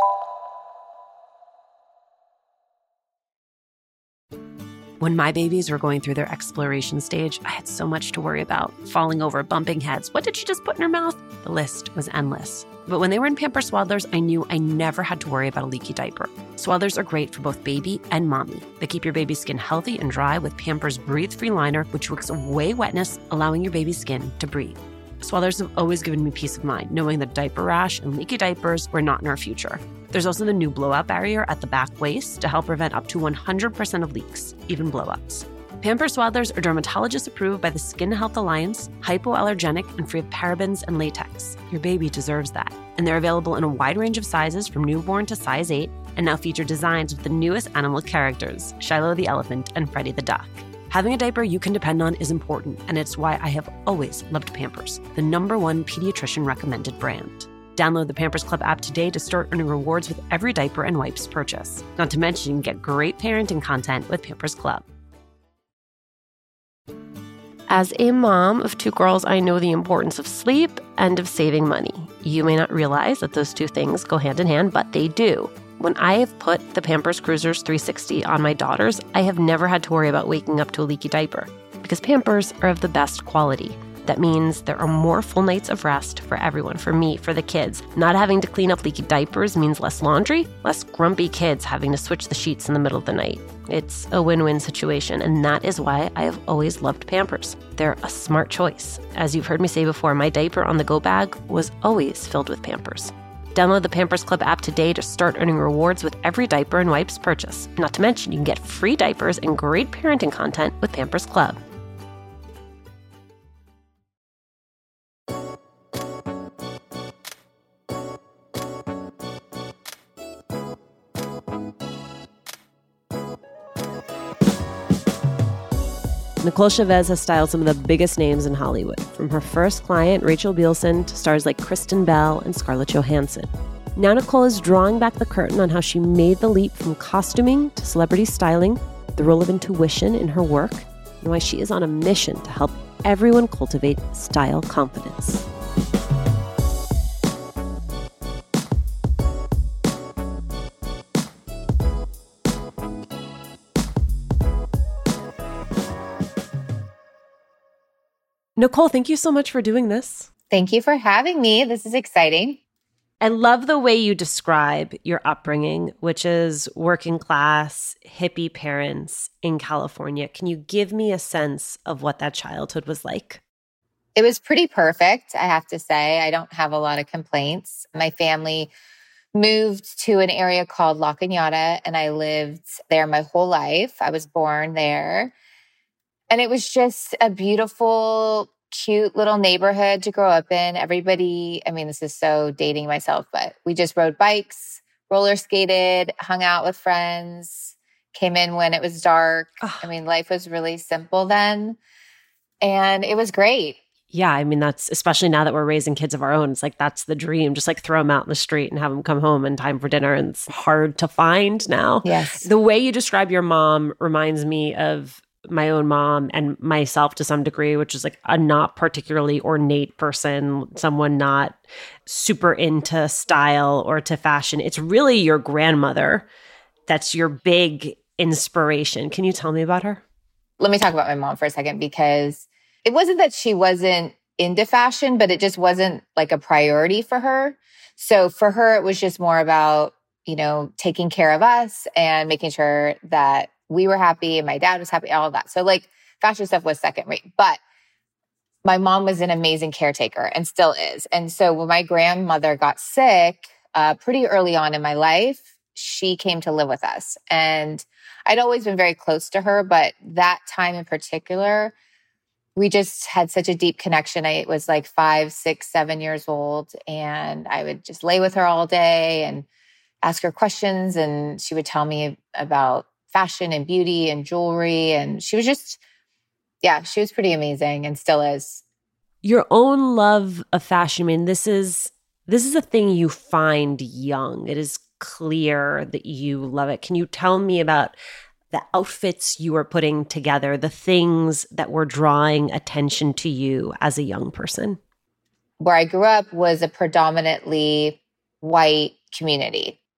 When my babies were going through their exploration stage, I had so much to worry about. Falling over, bumping heads. What did she just put in her mouth? The list was endless. But when they were in Pampers Swaddlers, I knew I never had to worry about a leaky diaper. Swaddlers are great for both baby and mommy. They keep your baby's skin healthy and dry with Pampers Breathe-Free Liner, which wicks away wetness, allowing your baby's skin to breathe. Swaddlers have always given me peace of mind, knowing that diaper rash and leaky diapers were not in our future. There's also the new blowout barrier at the back waist to help prevent up to 100% of leaks, even blowouts. Pampers Swaddlers are dermatologist approved by the Skin Health Alliance, hypoallergenic, and free of parabens and latex. Your baby deserves that. And they're available in a wide range of sizes from newborn to size 8, and now feature designs with the newest animal characters, Shiloh the elephant and Freddie the duck. Having a diaper you can depend on is important, and it's why I have always loved Pampers, the #1 pediatrician recommended brand. Download the Pampers Club app today to start earning rewards with every diaper and wipes purchase. Not to mention, you can get great parenting content with Pampers Club. As a mom of 2 girls, I know the importance of sleep and of saving money. You may not realize that those 2 things go hand in hand, but they do. When I have put the Pampers Cruisers 360 on my daughters, I have never had to worry about waking up to a leaky diaper because Pampers are of the best quality. That means there are more full nights of rest for everyone, for me, for the kids. Not having to clean up leaky diapers means less laundry, less grumpy kids having to switch the sheets in the middle of the night. It's a win-win situation, and that is why I have always loved Pampers. They're a smart choice. As you've heard me say before, my diaper on the go bag was always filled with Pampers. Download the Pampers Club app today to start earning rewards with every diaper and wipes purchase. Not to mention, you can get free diapers and great parenting content with Pampers Club. Nicole Chavez has styled some of the biggest names in Hollywood, from her first client, Rachel Bilson, to stars like Kristen Bell and Scarlett Johansson. Now Nicole is drawing back the curtain on how she made the leap from costuming to celebrity styling, the role of intuition in her work, and why she is on a mission to help everyone cultivate style confidence. Nicole, thank you so much for doing this. Thank you for having me. This is exciting. I love the way you describe your upbringing, which is working class, hippie parents in California. Can you give me a sense of what that childhood was like? It was pretty perfect, I have to say. I don't have a lot of complaints. My family moved to an area called La Cañada, and I lived there my whole life. I was born there. And it was just a beautiful, cute little neighborhood to grow up in. Everybody, I mean, this is so dating myself, but we just rode bikes, roller skated, hung out with friends, came in when it was dark. I mean, life was really simple then. And it was great. Yeah, I mean, that's especially now that we're raising kids of our own. It's like, that's the dream. Just like throw them out in the street and have them come home in time for dinner. And it's hard to find now. Yes. The way you describe your mom reminds me of my own mom and myself to some degree, which is like a not particularly ornate person, someone not super into style or to fashion. It's really your grandmother that's your big inspiration. Can you tell me about her? Let me talk about my mom for a second, because it wasn't that she wasn't into fashion, but it just wasn't like a priority for her. So for her, it was just more about, you know, taking care of us and making sure that we were happy and my dad was happy, all of that. So like fashion stuff was second rate, but my mom was an amazing caretaker and still is. And so when my grandmother got sick pretty early on in my life, she came to live with us. And I'd always been very close to her, but that time in particular, we just had such a deep connection. I was like 5, 6, 7 years old, and I would just lay with her all day and ask her questions. And she would tell me about fashion and beauty and jewelry. And she was just, yeah, she was pretty amazing and still is. Your own love of fashion, I mean, this is a thing you find young. It is clear that you love it. Can you tell me about the outfits you were putting together, the things that were drawing attention to you as a young person? Where I grew up was a predominantly white community.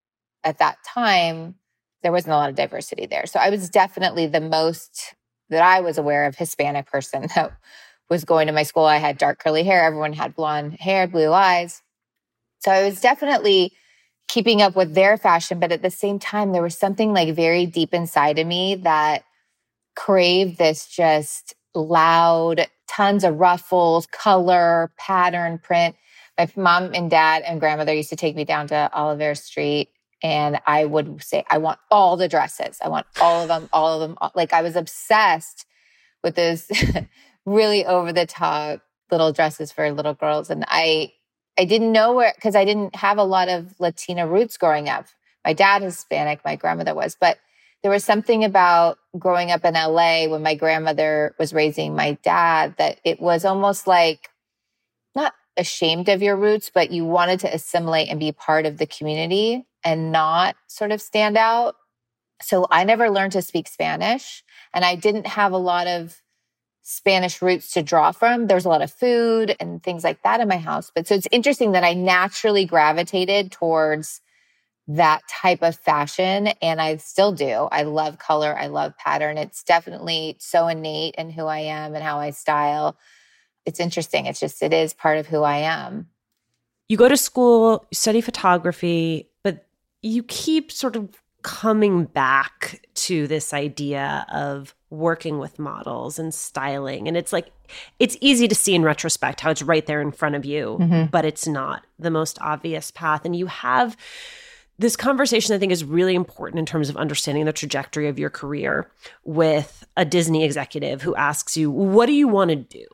at that time, there wasn't a lot of diversity there. So I was definitely the most that I was aware of Hispanic person that was going to my school. I had dark curly hair. Everyone had blonde hair, blue eyes. So I was definitely keeping up with their fashion. But at the same time, there was something like very deep inside of me that craved this just loud, tons of ruffles, color, pattern, print. My mom and dad and grandmother used to take me down to Oliver Street, and I would say, I want all the dresses. I want all of them, all of them. Like I was obsessed with those really over the top little dresses for little girls. And I didn't know where, because I didn't have a lot of Latina roots growing up. My dad is Hispanic, my grandmother was, but there was something about growing up in LA when my grandmother was raising my dad that it was almost like not ashamed of your roots, but you wanted to assimilate and be part of the community and not sort of stand out. So I never learned to speak Spanish, and I didn't have a lot of Spanish roots to draw from. There's a lot of food and things like that in my house. But so it's interesting that I naturally gravitated towards that type of fashion. And I still do. I love color. I love pattern. It's definitely so innate in who I am and how I style. It's interesting. It is part of who I am. You go to school, you study photography, but you keep sort of coming back to this idea of working with models and styling. And it's like, it's easy to see in retrospect how it's right there in front of you, but it's not the most obvious path. And you have this conversation I think is really important in terms of understanding the trajectory of your career with a Disney executive who asks you, what do you want to do?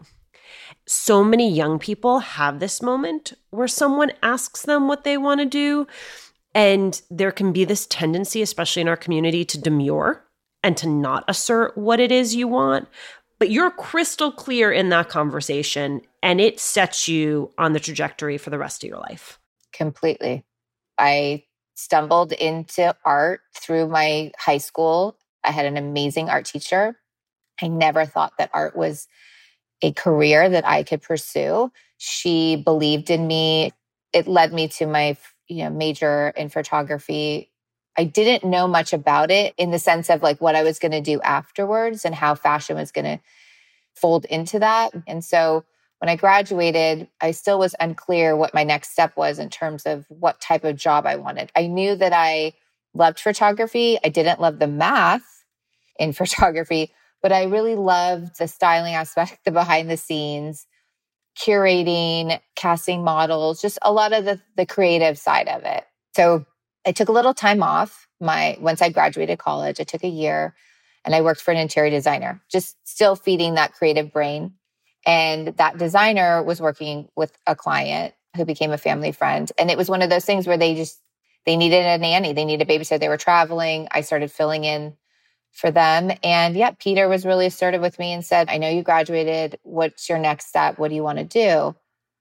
So many young people have this moment where someone asks them what they want to do. And there can be this tendency, especially in our community, to demur and to not assert what it is you want. But you're crystal clear in that conversation, and it sets you on the trajectory for the rest of your life. Completely. I stumbled into art through my high school. I had an amazing art teacher. I never thought that art was a career that I could pursue. She believed in me. It led me to my major in photography. I didn't know much about it in the sense of like what I was going to do afterwards and how fashion was going to fold into that. And so when I graduated, I still was unclear what my next step was in terms of what type of job I wanted. I knew that I loved photography. I didn't love the math in photography, but I really loved the styling aspect, the behind the scenes, curating, casting models, just a lot of the creative side of it. So I took a little time off. Once I graduated college, I took a year and I worked for an interior designer, just still feeding that creative brain. And that designer was working with a client who became a family friend. And it was one of those things where they needed a nanny. They needed a babysitter. They were traveling. I started filling in for them. And yeah, Peter was really assertive with me and said, I know you graduated. What's your next step? What do you want to do?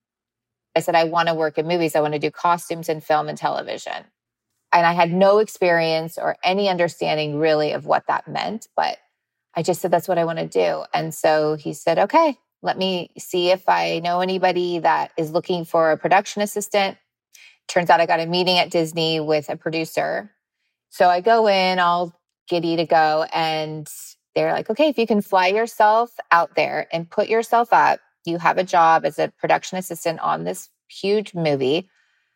I said, I want to work in movies. I want to do costumes and film and television. And I had no experience or any understanding really of what that meant, but I just said, that's what I want to do. And so he said, okay, let me see if I know anybody that is looking for a production assistant. Turns out I got a meeting at Disney with a producer. So I go in, all giddy to go. And they're like, okay, if you can fly yourself out there and put yourself up, you have a job as a production assistant on this huge movie.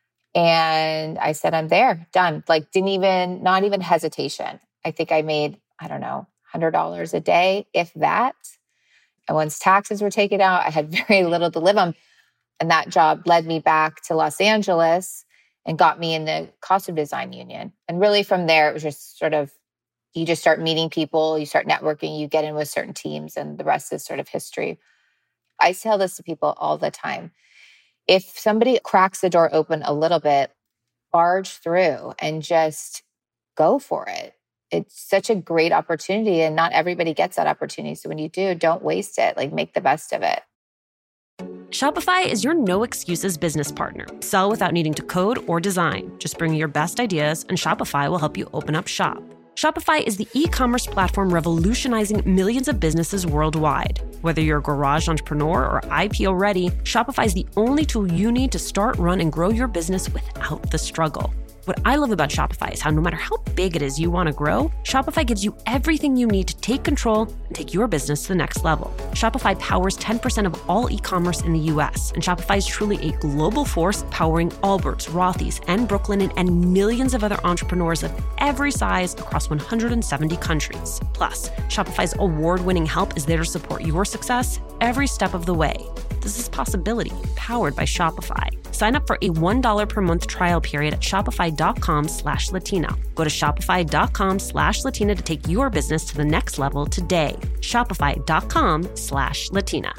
And I said, I'm there, done. Like not even hesitation. I think I made, I don't know, $100 a day, if that. And once taxes were taken out, I had very little to live on. And that job led me back to Los Angeles and got me in the costume design union. And really from there, it was just sort of, you just start meeting people, you start networking, you get in with certain teams, and the rest is sort of history. I tell this to people all the time. If somebody cracks the door open a little bit, barge through and just go for it. It's such a great opportunity, and not everybody gets that opportunity. So when you do, don't waste it. Like, make the best of it. Shopify is your no excuses business partner. Sell without needing to code or design. Just bring your best ideas and Shopify will help you open up shop. Shopify is the e-commerce platform revolutionizing millions of businesses worldwide. Whether you're a garage entrepreneur or IPO ready, Shopify is the only tool you need to start, run, and grow your business without the struggle. What I love about Shopify is how no matter how big it is you want to grow, Shopify gives you everything you need to take control and take your business to the next level. Shopify powers 10% of all e-commerce in the US, and Shopify is truly a global force powering Allbirds, Rothy's, and Brooklinen, and millions of other entrepreneurs of every size across 170 countries. Plus, Shopify's award-winning help is there to support your success every step of the way. This is Possibility, powered by Shopify. Sign up for a $1 per month trial period at shopify.com/Latina. Go to shopify.com/Latina to take your business to the next level today. Shopify.com/Latina.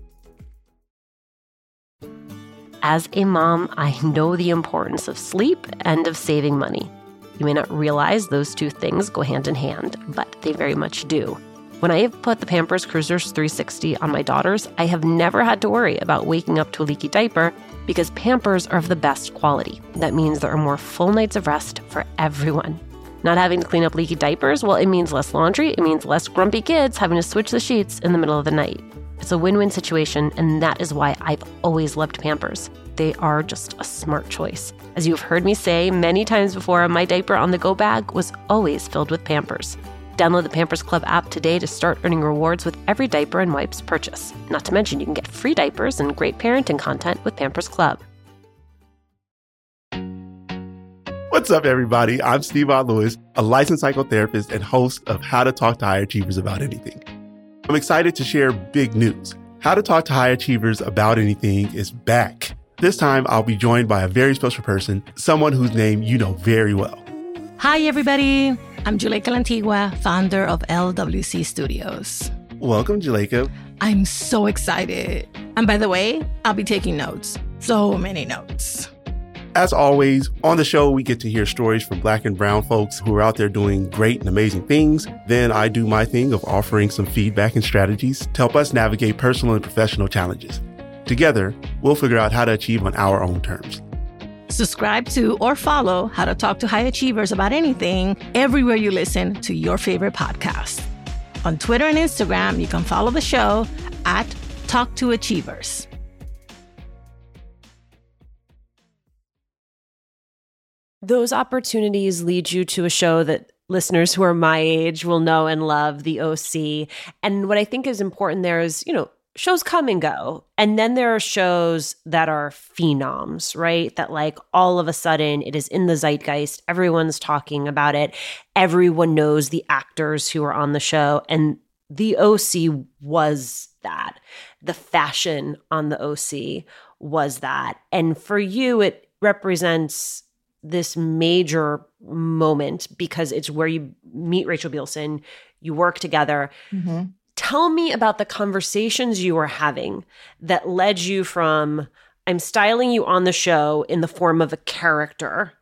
As a mom, I know the importance of sleep and of saving money. You may not realize those two things go hand in hand, but they very much do. When I have put the Pampers Cruisers 360 on my daughters, I have never had to worry about waking up to a leaky diaper because Pampers are of the best quality. That means there are more full nights of rest for everyone. Not having to clean up leaky diapers, well, it means less laundry. It means less grumpy kids having to switch the sheets in the middle of the night. It's a win-win situation, and that is why I've always loved Pampers. They are just a smart choice. As you've heard me say many times before, my diaper on the go bag was always filled with Pampers. Download the Pampers Club app today to start earning rewards with every diaper and wipes purchase. Not to mention, you can get free diapers and great parenting content with Pampers Club. What's up, everybody? I'm Steve Lewis, a licensed psychotherapist and host of How to Talk to High Achievers About Anything. I'm excited to share big news. How to Talk to High Achievers About Anything is back. This time, I'll be joined by a very special person, someone whose name you know very well. Hi, everybody. I'm Juleyka Lantigua, founder of LWC Studios. Welcome, Juleyka. I'm so excited. And by the way, I'll be taking notes. So many notes. As always, on the show, we get to hear stories from Black and brown folks who are out there doing great and amazing things. Then I do my thing of offering some feedback and strategies to help us navigate personal and professional challenges. Together, we'll figure out how to achieve on our own terms. Subscribe to or follow How to Talk to High Achievers About Anything everywhere you listen to your favorite podcast. On Twitter and Instagram, you can follow the show at Talk to Achievers. Those opportunities lead you to a show that listeners who are my age will know and love, The OC. And what I think is important there is, shows come and go. And then there are shows that are phenoms, right? That like all of a sudden it is in the zeitgeist. Everyone's talking about it. Everyone knows the actors who are on the show. And The OC was that. The fashion on The OC was that. And for you, it represents this major moment because it's where you meet Rachel Bilson, you work together. Mm-hmm. Tell me about the conversations you were having that led you from, I'm styling you on the show in the form of a character,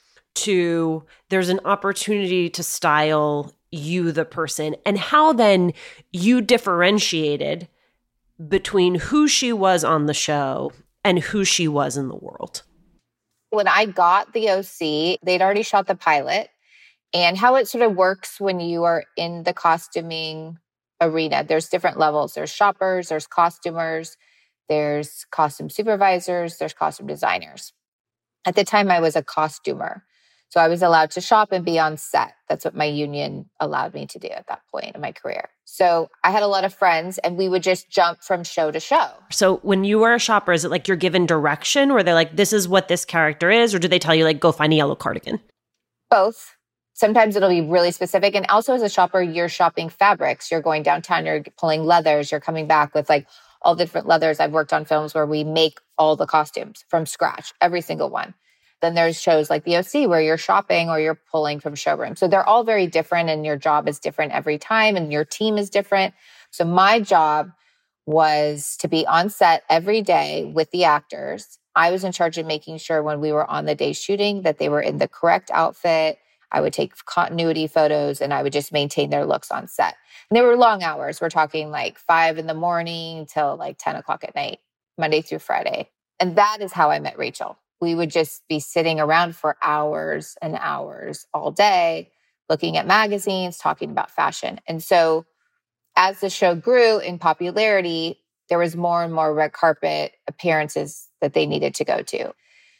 to there's an opportunity to style you, the person, and how then you differentiated between who she was on the show and who she was in the world. When I got The OC, they'd already shot the pilot, and how it sort of works when you are in the costuming arena. There's different levels. There's shoppers, there's costumers, there's costume supervisors, there's costume designers. At the time, I was a costumer. So I was allowed to shop and be on set. That's what my union allowed me to do at that point in my career. So I had a lot of friends and we would just jump from show to show. So when you were a shopper, is it like you're given direction where they're like, this is what this character is? Or do they tell you like, go find a yellow cardigan? Both. Sometimes it'll be really specific. And also as a shopper, you're shopping fabrics. You're going downtown, you're pulling leathers, you're coming back with like all different leathers. I've worked on films where we make all the costumes from scratch, every single one. Then there's shows like The OC where you're shopping or you're pulling from showrooms. So they're all very different and your job is different every time and your team is different. So my job was to be on set every day with the actors. I was in charge of making sure when we were on the day shooting that they were in the correct outfit. I would take continuity photos and I would just maintain their looks on set. And they were long hours. We're talking like 5 a.m. till like 10 o'clock at night, Monday through Friday. And that is how I met Rachel. We would just be sitting around for hours and hours all day, looking at magazines, talking about fashion. And so as the show grew in popularity, there was more and more red carpet appearances that they needed to go to.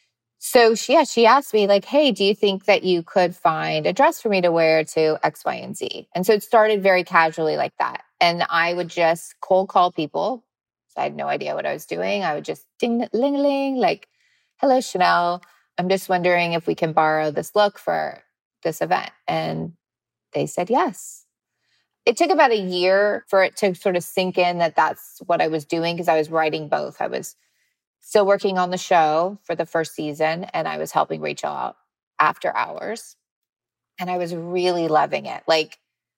So she asked me like, hey, do you think that you could find a dress for me to wear to X, Y, and Z? And so it started very casually like that. And I would just cold call people. So I had no idea what I was doing. I would just ding-a-ling, like, hello, Chanel. I'm just wondering if we can borrow this look for this event. And they said yes. It took about a year for it to sort of sink in that that's what I was doing because I was writing both. I was still working on the show for the first season, and I was helping Rachel out after hours. And I was really loving it. Like,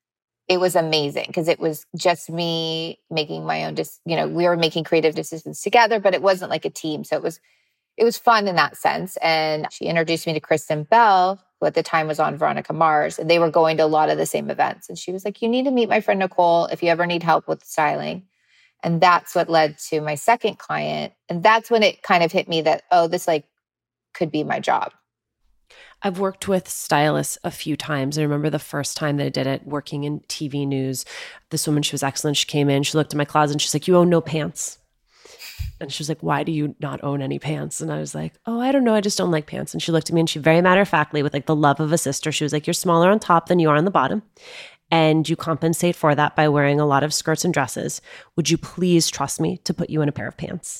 it was amazing because it was just me making my own, we were making creative decisions together, but it wasn't like a team. So it was fun in that sense. And she introduced me to Kristen Bell, who at the time was on Veronica Mars, and they were going to a lot of the same events. And she was like, you need to meet my friend Nicole if you ever need help with styling. And that's what led to my second client. And that's when it kind of hit me that, oh, this like could be my job. I've worked with stylists a few times. I remember the first time that I did it working in TV news. This woman, she was excellent. She came in, she looked in my closet and she's like, you own no pants. And she was like, why do you not own any pants? And I was like, oh, I don't know. I just don't like pants. And she looked at me and she very matter-of-factly, with like the love of a sister, she was like, you're smaller on top than you are on the bottom. And you compensate for that by wearing a lot of skirts and dresses. Would you please trust me to put you in a pair of pants?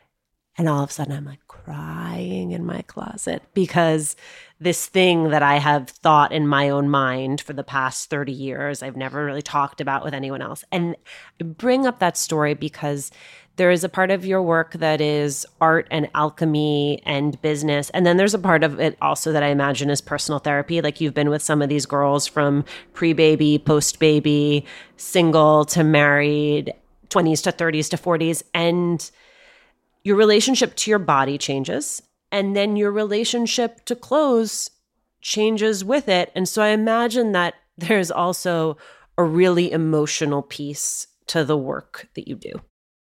And all of a sudden I'm like crying in my closet because this thing that I have thought in my own mind for the past 30 years, I've never really talked about with anyone else. And I bring up that story because there is a part of your work that is art and alchemy and business. And then there's a part of it also that I imagine is personal therapy. Like, you've been with some of these girls from pre-baby, post-baby, single to married, 20s to 30s to 40s. And your relationship to your body changes. And then your relationship to clothes changes with it. And so I imagine that there's also a really emotional piece to the work that you do.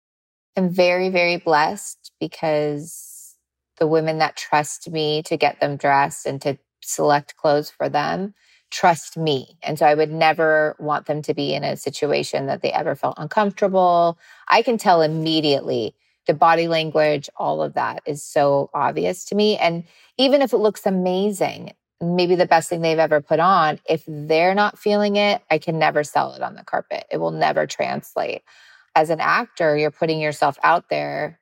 I'm very, very blessed because the women that trust me to get them dressed and to select clothes for them trust me. And so I would never want them to be in a situation that they ever felt uncomfortable. I can tell immediately. The body language, all of that is so obvious to me. And even if it looks amazing, maybe the best thing they've ever put on, if they're not feeling it, I can never sell it on the carpet. It will never translate. As an actor, you're putting yourself out there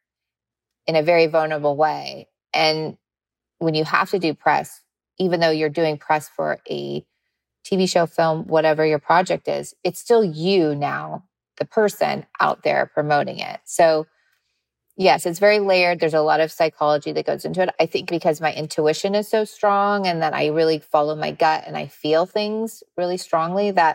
in a very vulnerable way. And when you have to do press, even though you're doing press for a TV show, film, whatever your project is, it's still you now, the person out there promoting it. So yes, it's very layered. There's a lot of psychology that goes into it. I think because my intuition is so strong and that I really follow my gut and I feel things really strongly, that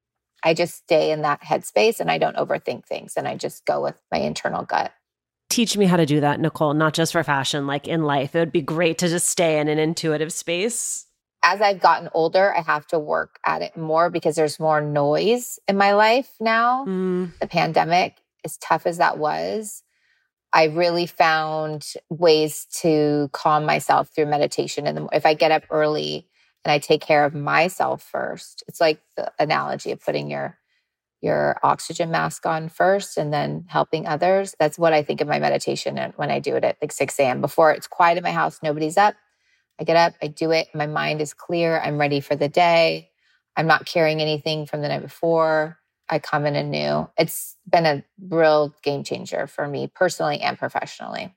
I just stay in that headspace and I don't overthink things and I just go with my internal gut. Teach me how to do that, Nicole, not just for fashion, like in life. It would be great to just stay in an intuitive space. As I've gotten older, I have to work at it more because there's more noise in my life now. The pandemic, as tough as that was, I really found ways to calm myself through meditation. And if I get up early and I take care of myself first, it's like the analogy of putting your oxygen mask on first and then helping others. That's what I think of my meditation and when I do it at like 6 a.m. Before it's quiet in my house, nobody's up. I get up, I do it. My mind is clear. I'm ready for the day. I'm not carrying anything from the night before. I come in anew. It's been a real game changer for me personally and professionally.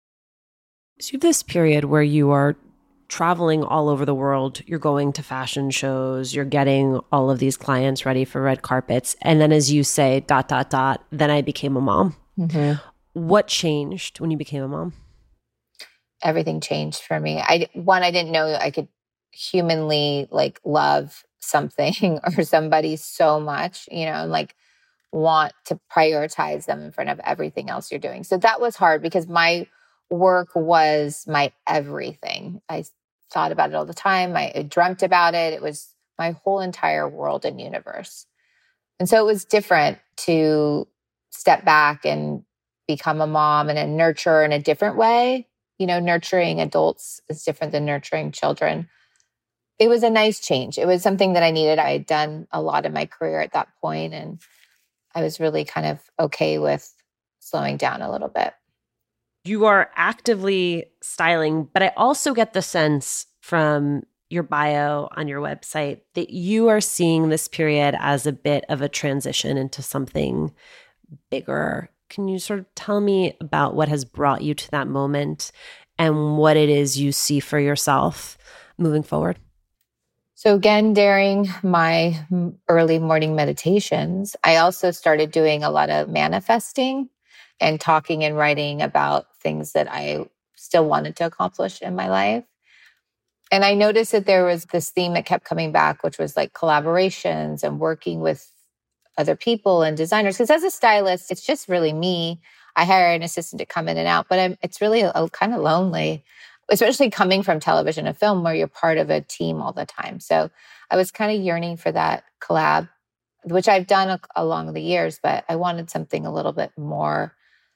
So you have this period where you are traveling all over the world. You're going to fashion shows. You're getting all of these clients ready for red carpets. And then as you say, ... then I became a mom. Mm-hmm. What changed when you became a mom? Everything changed for me. I didn't know I could humanly like love something or somebody so much, and like want to prioritize them in front of everything else you're doing. So that was hard because my work was my everything. I thought about it all the time. I dreamt about it. It was my whole entire world and universe. And so it was different to step back and become a mom and a nurturer in a different way. Nurturing adults is different than nurturing children. It was a nice change. It was something that I needed. I had done a lot in my career at that point, and I was really kind of okay with slowing down a little bit. You are actively styling, but I also get the sense from your bio on your website that you are seeing this period as a bit of a transition into something bigger. Can you sort of tell me about what has brought you to that moment and what it is you see for yourself moving forward? So again, during my early morning meditations, I also started doing a lot of manifesting and talking and writing about things that I still wanted to accomplish in my life. And I noticed that there was this theme that kept coming back, which was like collaborations and working with other people and designers. Because as a stylist, it's just really me. I hire an assistant to come in and out, but it's really kind of lonely, especially coming from television and film where you're part of a team all the time. So I was kind of yearning for that collab, which I've done along the years, but I wanted something a little bit more.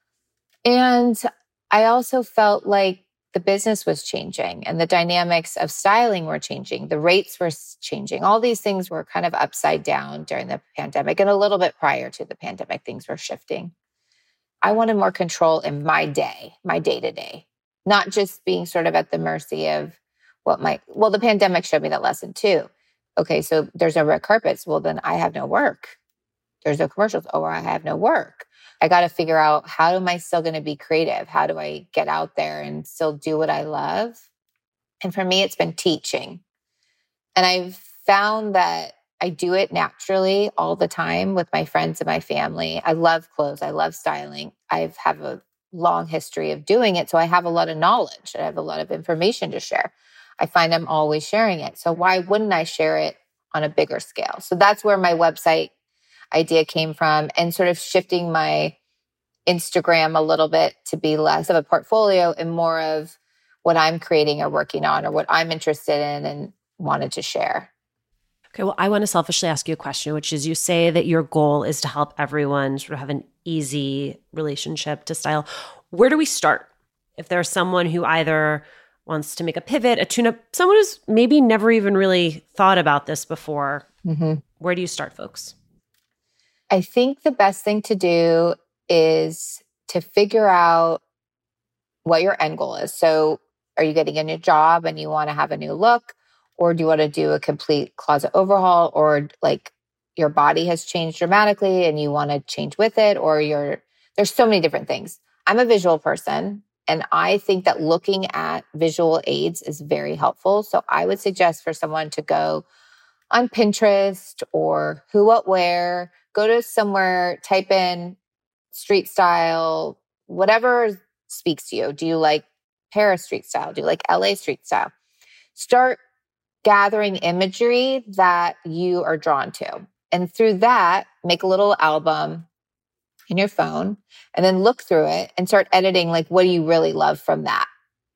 And I also felt like the business was changing and the dynamics of styling were changing. The rates were changing. All these things were kind of upside down during the pandemic, and a little bit prior to the pandemic, things were shifting. I wanted more control in my day-to-day, not just being sort of at the mercy of the pandemic showed me that lesson too. Okay, so there's no red carpets. Well, then I have no work. There's no commercials. Oh, I have no work. I got to figure out, how am I still going to be creative? How do I get out there and still do what I love? And for me, it's been teaching. And I've found that I do it naturally all the time with my friends and my family. I love clothes. I love styling. I have a long history of doing it. So I have a lot of knowledge. I have a lot of information to share. I find I'm always sharing it. So why wouldn't I share it on a bigger scale? So that's where my website idea came from, and sort of shifting my Instagram a little bit to be less of a portfolio and more of what I'm creating or working on or what I'm interested in and wanted to share. Okay, well, I want to selfishly ask you a question, which is, you say that your goal is to help everyone sort of have an easy relationship to style. Where do we start? If there's someone who either wants to make a pivot, a tune-up, someone who's maybe never even really thought about this before, where do you start, folks? I think the best thing to do is to figure out what your end goal is. So are you getting a new job and you want to have a new look? Or do you want to do a complete closet overhaul? Or like your body has changed dramatically and you want to change with it? Or there's so many different things. I'm a visual person, and I think that looking at visual aids is very helpful. So I would suggest for someone to go on Pinterest or Who What Wear, go to somewhere, type in street style, whatever speaks to you. Do you like Paris street style? Do you like LA street style? Start gathering imagery that you are drawn to. And through that, make a little album in your phone and then look through it and start editing, like, what do you really love from that?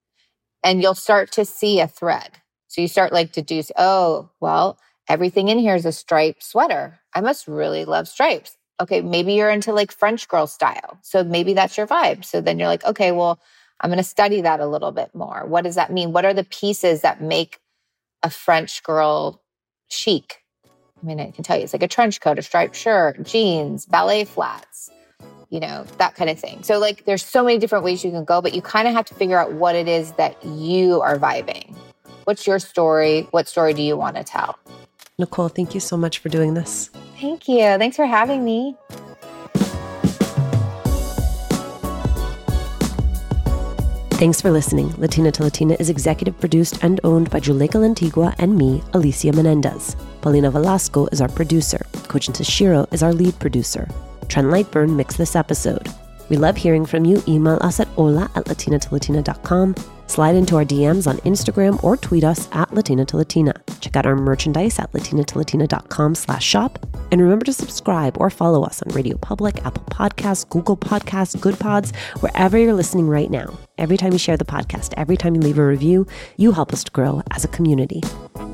And you'll start to see a thread. So you start like deduce, oh, well, everything in here is a striped sweater. I must really love stripes. Okay, maybe you're into like French girl style. So maybe that's your vibe. So then you're like, okay, well, I'm going to study that a little bit more. What does that mean? What are the pieces that make a French girl chic? I mean, I can tell you, it's like a trench coat, a striped shirt, jeans, ballet flats, that kind of thing. So like, there's so many different ways you can go, but you kind of have to figure out what it is that you are vibing. What's your story? What story do you want to tell? Nicole, thank you so much for doing this. Thank you. Thanks for having me. Thanks for listening. Latina to Latina is executive produced and owned by Juleka Lantigua and me, Alicia Menendez. Paulina Velasco is our producer. Kojin Tashiro is our lead producer. Trent Lightburn mixed this episode. We love hearing from you. Email us at hola@latinatolatina.com. Slide into our DMs on Instagram or tweet us at Latina to Latina. Check out our merchandise at latinatolatina.com/shop. And remember to subscribe or follow us on Radio Public, Apple Podcasts, Google Podcasts, Good Pods, wherever you're listening right now. Every time you share the podcast, every time you leave a review, you help us to grow as a community.